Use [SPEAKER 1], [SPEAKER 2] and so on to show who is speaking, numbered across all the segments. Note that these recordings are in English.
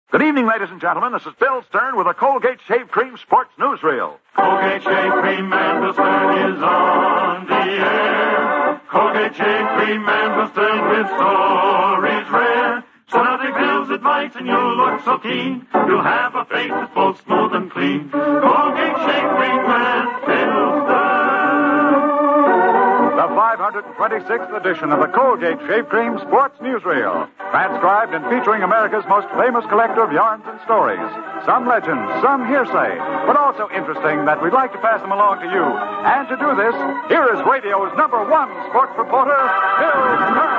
[SPEAKER 1] Good evening, ladies and gentlemen. This is Bill Stern with a Colgate Shave Cream Sports Newsreel.
[SPEAKER 2] Colgate Shave Cream and Bill Stern is on the air. Colgate Shave Cream and Bill Stern with stories rare. So nothing fails advice and you'll look so keen. You'll have a face that's both smooth and clean. Colgate Shave Cream and Bill Stern.
[SPEAKER 1] The 526th edition of the Colgate Shave Cream Sports Newsreel. Transcribed and featuring America's most famous collector of yarns and stories. Some legends, some hearsay, but also interesting that we'd like to pass them along to you. And to do this, here is radio's #1 sports reporter, Bill Stern.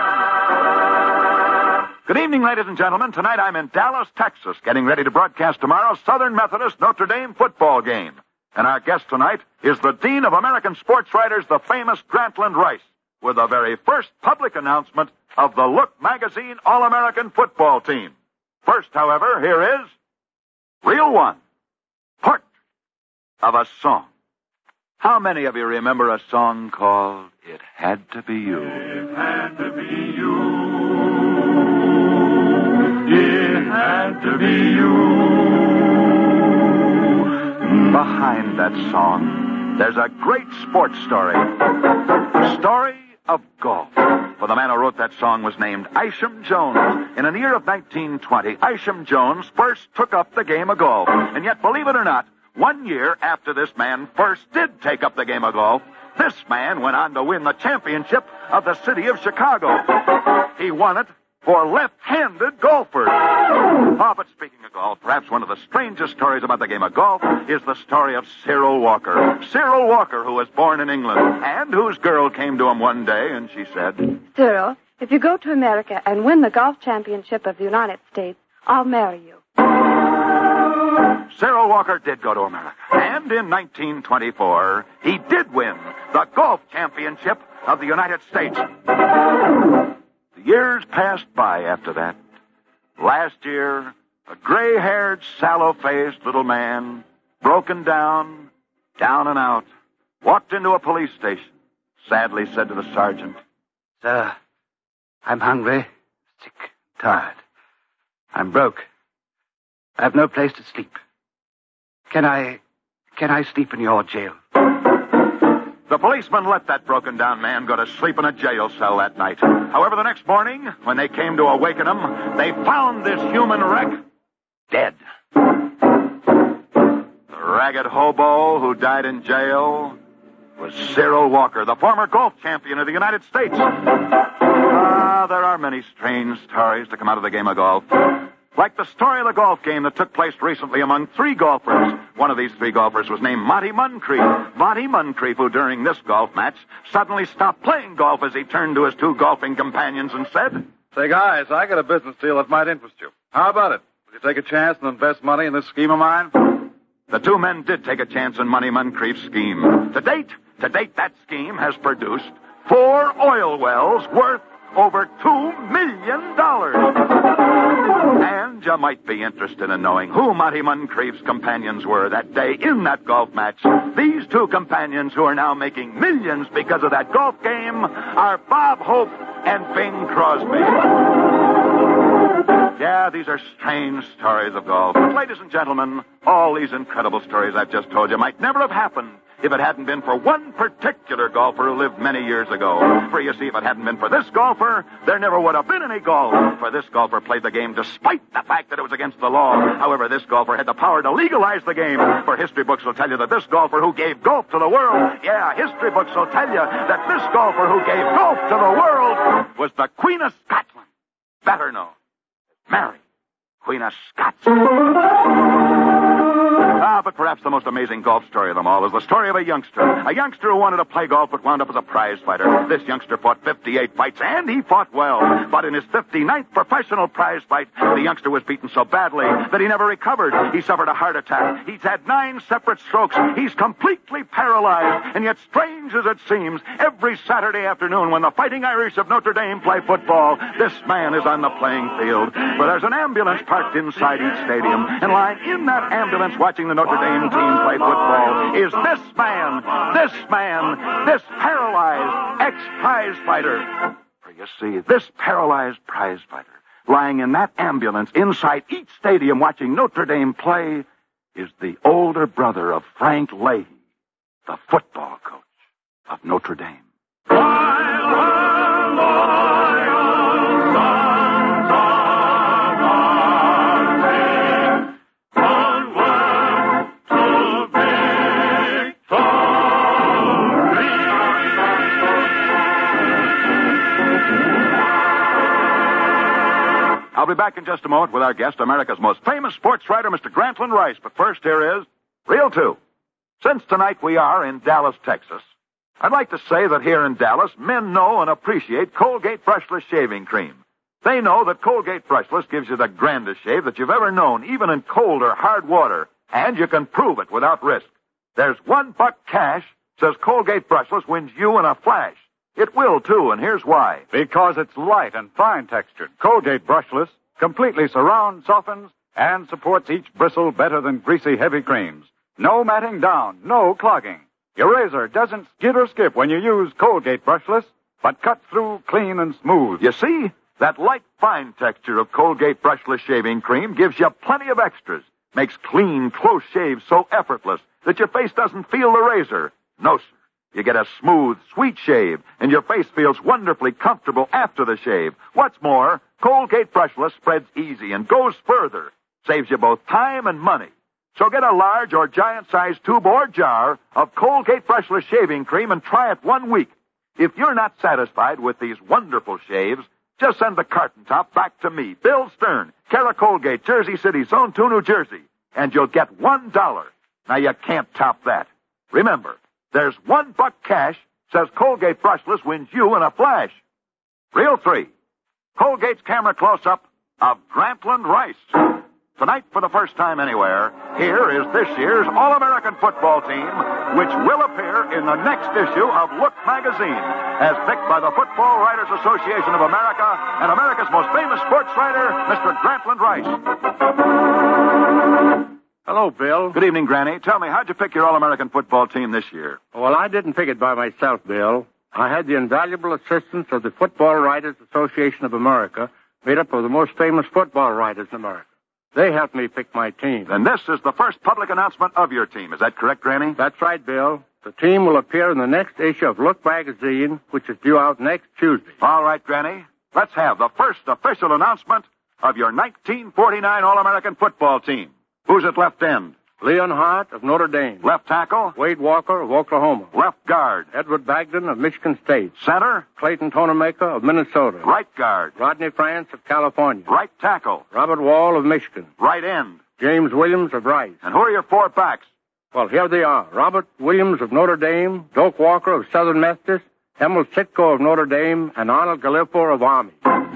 [SPEAKER 1] Good evening, ladies and gentlemen. Tonight I'm in Dallas, Texas, getting ready to broadcast tomorrow's Southern Methodist Notre Dame football game. And our guest tonight is the Dean of American Sports Writers, the famous Grantland Rice, with the very first public announcement of the Look Magazine All-American football team. First, however, here is Reel 1, part of a song. How many of you remember a song called It Had to Be You?
[SPEAKER 2] It had to be you. It had to be you.
[SPEAKER 1] Behind that song, there's a great sports story. Story of golf. For the man who wrote that song was named Isham Jones. In the year of 1920, Isham Jones first took up the game of golf. And yet, believe it or not, 1 year after this man first did take up the game of golf, this man went on to win the championship of the city of Chicago. He won it for left-handed golfers. Oh, but speaking of golf, perhaps one of the strangest stories about the game of golf is the story of Cyril Walker. Cyril Walker, who was born in England, and whose girl came to him one day, and she said,
[SPEAKER 3] Cyril, if you go to America and win the golf championship of the United States, I'll marry you.
[SPEAKER 1] Cyril Walker did go to America. And in 1924, he did win the golf championship of the United States. The years passed by after that. Last year, a gray-haired, sallow-faced little man, broken down and out, walked into a police station, sadly said to the sergeant,
[SPEAKER 4] Sir, I'm hungry, sick, tired. I'm broke. I have no place to sleep. Can I sleep in your jail?
[SPEAKER 1] The policeman let that broken-down man go to sleep in a jail cell that night. However, the next morning, when they came to awaken him, they found this human wreck dead. The ragged hobo who died in jail was Cyril Walker, the former golf champion of the United States. There are many strange stories to come out of the game of golf. Like the story of the golf game that took place recently among 3 golfers. One of these 3 golfers was named Monty Muncrief. Monty Muncrief, who during this golf match suddenly stopped playing golf as he turned to his 2 golfing companions and said,
[SPEAKER 5] Say, guys, I got a business deal that might interest you. How about it? Will you take a chance and invest money in this scheme of mine?
[SPEAKER 1] The 2 men did take a chance in Monty Muncrief's scheme. To date, that scheme has produced 4 oil wells worth over $2 million. And you might be interested in knowing who Monty Muncrief's companions were that day in that golf match. These 2 companions who are now making millions because of that golf game are Bob Hope and Bing Crosby. Yeah, these are strange stories of golf. But, ladies and gentlemen, all these incredible stories I've just told you might never have happened if it hadn't been for one particular golfer who lived many years ago. For you see, if it hadn't been for this golfer, there never would have been any golf. For this golfer played the game despite the fact that it was against the law. However, this golfer had the power to legalize the game. For history books will tell you that this golfer who gave golf to the world, history books will tell you that this golfer who gave golf to the world was the Queen of Scotland. Better known as Mary, Queen of Scots. But perhaps the most amazing golf story of them all is the story of a youngster. A youngster who wanted to play golf but wound up as a prize fighter. This youngster fought 58 fights, and he fought well. But in his 59th professional prize fight, the youngster was beaten so badly that he never recovered. He suffered a heart attack. He's had 9 separate strokes. He's completely paralyzed. And yet, strange as it seems, every Saturday afternoon when the Fighting Irish of Notre Dame play football, this man is on the playing field. Where there's an ambulance parked inside each stadium. And lying in that ambulance watching the Notre Dame team play football is this man, this paralyzed ex-prize fighter. For you see, this paralyzed prize fighter lying in that ambulance inside each stadium watching Notre Dame play is the older brother of Frank Leahy, the football coach of Notre Dame. I'll be back in just a moment with our guest, America's most famous sports writer, Mr. Grantland Rice. But first, here is Reel 2. Since tonight we are in Dallas, Texas, I'd like to say that here in Dallas, men know and appreciate Colgate Brushless Shaving Cream. They know that Colgate Brushless gives you the grandest shave that you've ever known, even in cold or hard water, and you can prove it without risk. There's $1 cash, says Colgate Brushless wins you in a flash. It will, too, and here's why.
[SPEAKER 5] Because it's light and fine textured. Colgate Brushless completely surrounds, softens, and supports each bristle better than greasy, heavy creams. No matting down, no clogging. Your razor doesn't skid or skip when you use Colgate Brushless, but cuts through clean and smooth.
[SPEAKER 1] You see, that light, fine texture of Colgate Brushless Shaving Cream gives you plenty of extras. Makes clean, close shaves so effortless that your face doesn't feel the razor. No, sir. You get a smooth, sweet shave, and your face feels wonderfully comfortable after the shave. What's more, Colgate Brushless spreads easy and goes further. Saves you both time and money. So get a large or giant-sized tube or jar of Colgate Brushless Shaving Cream and try it 1 week. If you're not satisfied with these wonderful shaves, just send the carton top back to me, Bill Stern, care of Colgate, Jersey City, Zone 2, New Jersey, and you'll get $1. Now, you can't top that. Remember, there's $1 cash, says Colgate Brushless wins you in a flash. Reel 3. Colgate's camera close-up of Grantland Rice. Tonight, for the first time anywhere, here is this year's All-American football team, which will appear in the next issue of Look magazine, as picked by the Football Writers Association of America and America's most famous sports writer, Mr. Grantland Rice.
[SPEAKER 6] Hello, Bill.
[SPEAKER 1] Good evening, Granny. Tell me, how'd you pick your All-American football team this year?
[SPEAKER 6] Well, I didn't pick it by myself, Bill. I had the invaluable assistance of the Football Writers Association of America, made up of the most famous football writers in America. They helped me pick my team.
[SPEAKER 1] Then this is the first public announcement of your team. Is that correct, Granny?
[SPEAKER 6] That's right, Bill. The team will appear in the next issue of Look magazine, which is due out next Tuesday.
[SPEAKER 1] All right, Granny. Let's have the first official announcement of your 1949 All-American football team. Who's at left end?
[SPEAKER 6] Leon Hart of Notre Dame.
[SPEAKER 1] Left tackle?
[SPEAKER 6] Wade Walker of Oklahoma.
[SPEAKER 1] Left guard?
[SPEAKER 6] Edward Bagdon of Michigan State.
[SPEAKER 1] Center?
[SPEAKER 6] Clayton Tonemaker of Minnesota.
[SPEAKER 1] Right guard?
[SPEAKER 6] Rodney France of California.
[SPEAKER 1] Right tackle?
[SPEAKER 6] Robert Wall of Michigan.
[SPEAKER 1] Right end?
[SPEAKER 6] James Williams of Rice.
[SPEAKER 1] And who are your 4 backs?
[SPEAKER 6] Well, here they are. Robert Williams of Notre Dame, Doak Walker of Southern Methodist, Emil Sitko of Notre Dame, and Arnold Gallipo of Army.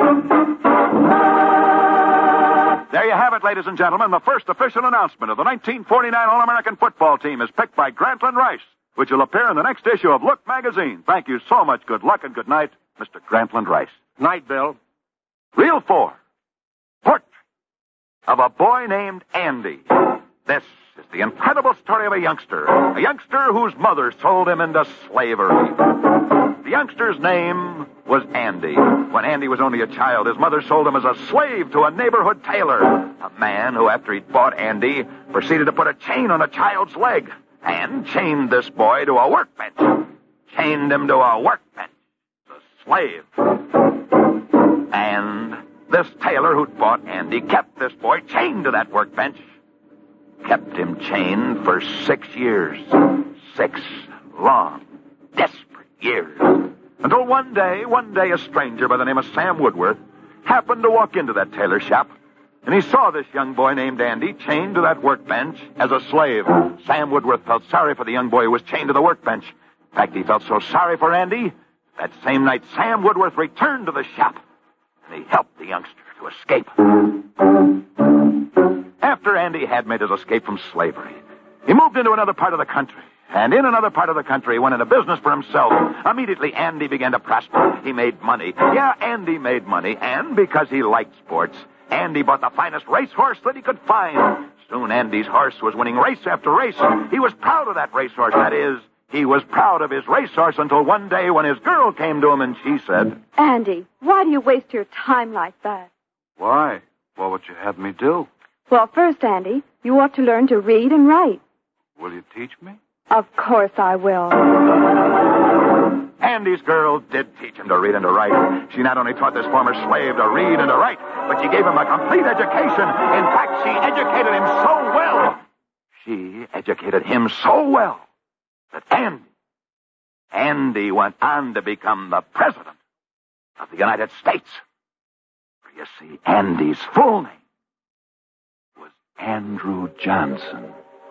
[SPEAKER 1] There you have it, ladies and gentlemen. The first official announcement of the 1949 All-American football team is picked by Grantland Rice, which will appear in the next issue of Look magazine. Thank you so much. Good luck and good night, Mr. Grantland Rice.
[SPEAKER 6] Night, Bill.
[SPEAKER 1] Reel 4. Portrait of a boy named Andy. This is the incredible story of a youngster whose mother sold him into slavery. The youngster's name was Andy. When Andy was only a child, his mother sold him as a slave to a neighborhood tailor. A man who, after he'd bought Andy, proceeded to put a chain on a child's leg and chained this boy to a workbench. Chained him to a workbench. The slave. And this tailor who'd bought Andy kept this boy chained to that workbench. Kept him chained for 6 years. 6 long, desperate years. Until one day, a stranger by the name of Sam Woodworth happened to walk into that tailor shop, and he saw this young boy named Andy chained to that workbench as a slave. Sam Woodworth felt sorry for the young boy who was chained to the workbench. In fact, he felt so sorry for Andy, that same night Sam Woodworth returned to the shop, and he helped the youngster to escape. After Andy had made his escape from slavery, he moved into another part of the country. And in another part of the country, he went into business for himself. Immediately, Andy began to prosper. He made money. Yeah, Andy made money. And because he liked sports, Andy bought the finest racehorse that he could find. Soon, Andy's horse was winning race after race. He was proud of that racehorse. That is, he was proud of his racehorse until one day when his girl came to him and she said,
[SPEAKER 3] Andy, why do you waste your time like that?
[SPEAKER 5] Why? What would you have me do?
[SPEAKER 3] Well, first, Andy, you ought to learn to read and write.
[SPEAKER 5] Will you teach me?
[SPEAKER 3] Of course I will.
[SPEAKER 1] Andy's girl did teach him to read and to write. She not only taught this former slave to read and to write, but she gave him a complete education. In fact, she educated him so well. She educated him so well that Andy went on to become the President of the United States. For you see, Andy's full name was Andrew Johnson.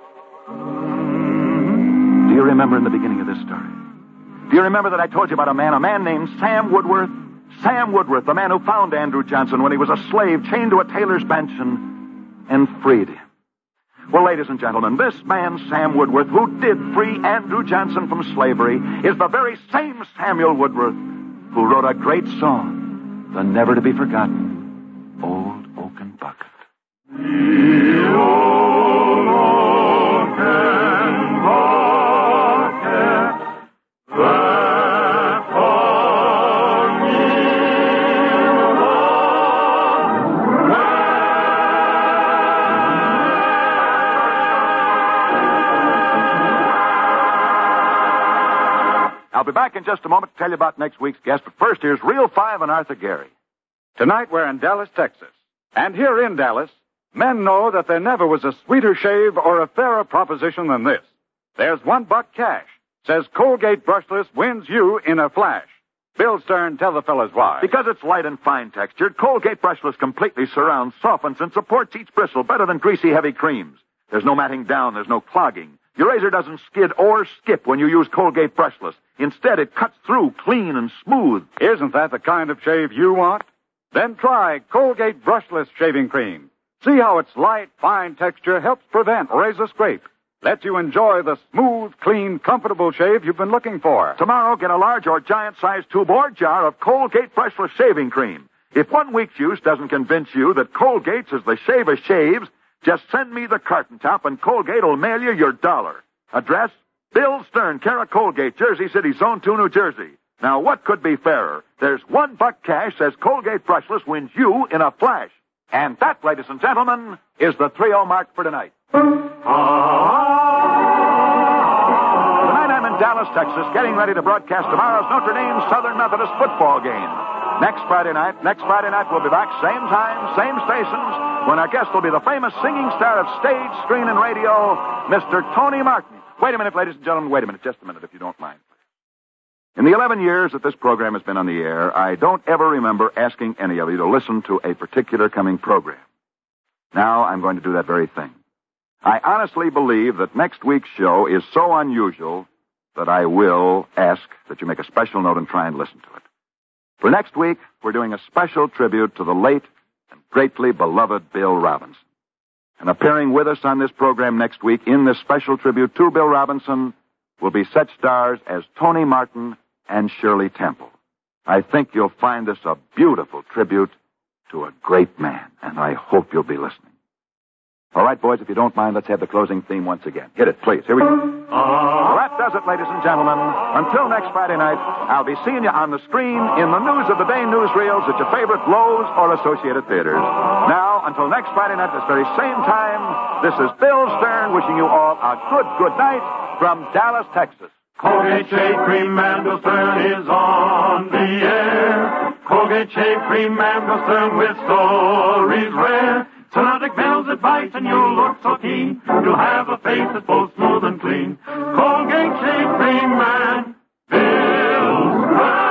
[SPEAKER 1] Do you remember in the beginning of this story? Do you remember that I told you about a man named Sam Woodworth? Sam Woodworth, the man who found Andrew Johnson when he was a slave chained to a tailor's bench and freed him. Well, ladies and gentlemen, this man, Sam Woodworth, who did free Andrew Johnson from slavery, is the very same Samuel Woodworth who wrote a great song, the never-to-be-forgotten Old Oaken Bucket.
[SPEAKER 2] The old oaken bucket that for me
[SPEAKER 1] I'll be back in just a moment to tell you about next week's guest, but first here's Reel 5 and Arthur Gary.
[SPEAKER 5] Tonight we're in Dallas, Texas. And here in Dallas, men know that there never was a sweeter shave or a fairer proposition than this. There's $1 cash. Says Colgate Brushless wins you in a flash. Bill Stern, tell the fellas why.
[SPEAKER 1] Because it's light and fine textured, Colgate Brushless completely surrounds, softens, and supports each bristle better than greasy, heavy creams. There's no matting down, there's no clogging. Your razor doesn't skid or skip when you use Colgate Brushless. Instead, it cuts through clean and smooth.
[SPEAKER 5] Isn't that the kind of shave you want? Then try Colgate Brushless Shaving Cream. See how its light, fine texture helps prevent razor scrape. Lets you enjoy the smooth, clean, comfortable shave you've been looking for.
[SPEAKER 1] Tomorrow, get a large or giant-sized tube or jar of Colgate Brushless Shaving Cream. If 1 week's use doesn't convince you that Colgate's is the shave of shaves, just send me the carton top and Colgate will mail you your $1. Address, Bill Stern, care of Colgate, Jersey City, Zone 2, New Jersey. Now, what could be fairer? There's $1 cash, says Colgate Brushless wins you in a flash. And that, ladies and gentlemen, is the 3-0 mark for tonight. Tonight I'm in Dallas, Texas, getting ready to broadcast tomorrow's Notre Dame Southern Methodist football game. Next Friday night, we'll be back, same time, same stations, when our guest will be the famous singing star of stage, screen, and radio, Mr. Tony Martin. Wait a minute, ladies and gentlemen, just a minute, if you don't mind. In the 11 years that this program has been on the air, I don't ever remember asking any of you to listen to a particular coming program. Now I'm going to do that very thing. I honestly believe that next week's show is so unusual that I will ask that you make a special note and try and listen to it. For next week, we're doing a special tribute to the late and greatly beloved Bill Robinson. And appearing with us on this program next week in this special tribute to Bill Robinson will be such stars as Tony Martin and Shirley Temple. I think you'll find this a beautiful tribute to a great man, and I hope you'll be listening. All right, boys, if you don't mind, let's have the closing theme once again. Hit it, please. Here we go. Well, that does it, ladies and gentlemen. Until next Friday night, I'll be seeing you on the screen in the News of the Day newsreels at your favorite Lowe's or Associated Theaters. Now, until next Friday night at this very same time, this is Bill Stern wishing you all a good night from Dallas, Texas.
[SPEAKER 2] Colgate Shave Cream and Bill Stern is on the air. Colgate Shave Cream and Bill Stern with stories rare. Synodic bells that bite and you'll look so keen. You'll have a face that's both smooth and clean. Colgate Shave Cream and Bill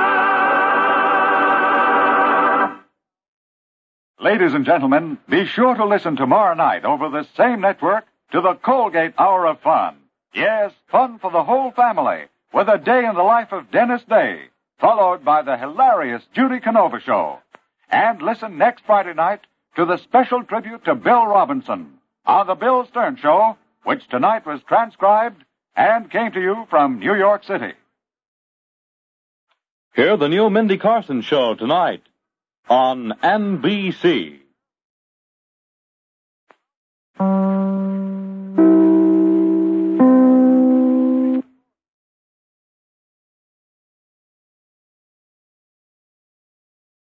[SPEAKER 2] Stern.
[SPEAKER 5] Ladies and gentlemen, be sure to listen tomorrow night over this same network to the Colgate Hour of Fun. Yes, fun for the whole family, with a day in the life of Dennis Day, followed by the hilarious Judy Canova Show. And listen next Friday night to the special tribute to Bill Robinson on the Bill Stern Show, which tonight was transcribed and came to you from New York City.
[SPEAKER 7] Hear the new Mindy Carson Show tonight on NBC.